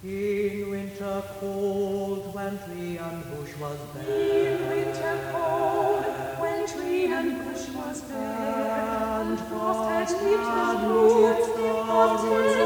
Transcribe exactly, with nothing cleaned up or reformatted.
In winter cold, when tree and bush was bare. In winter cold, when tree and bush was bare, And frost had frost nipped had the roots, nipped the the roots